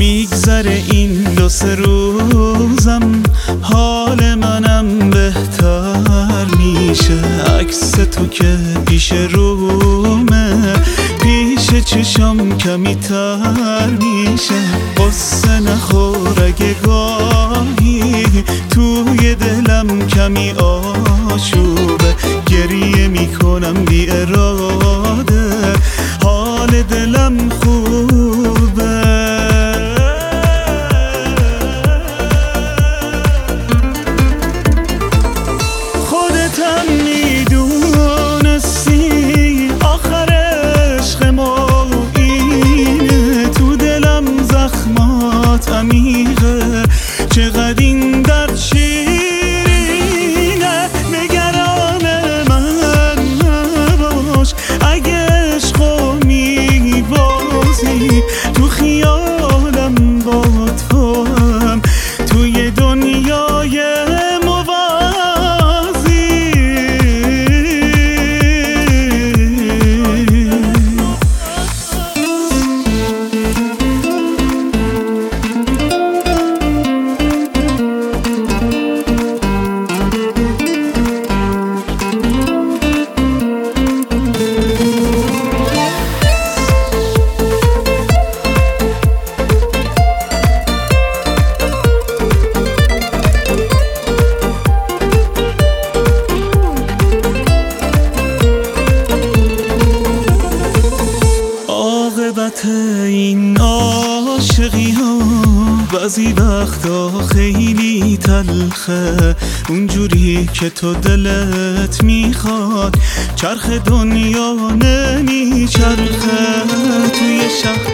میگذره این 2-3 روزم، حال منم بهتر میشه. عکس تو که پیش رومه، پیش چشام کمی تر میشه. قصه نخور اگه گاهی توی دلم کمی آشوبه، گریه میکنم بی اراده، حال دلم خوبه. خودتم میدونستی آخر عشق ما اینه، تو دلم زخمات عمیقه، چقدر این درد شیرینه. نگران من نباش اگه عشقو میبازی، تو خیالم با تو هم توی دنیای این عاشقی ها بعضی وقتا خیلی تلخه، اونجوری که تو دلت میخواد چرخ دنیا نمیچرخه. توی شهر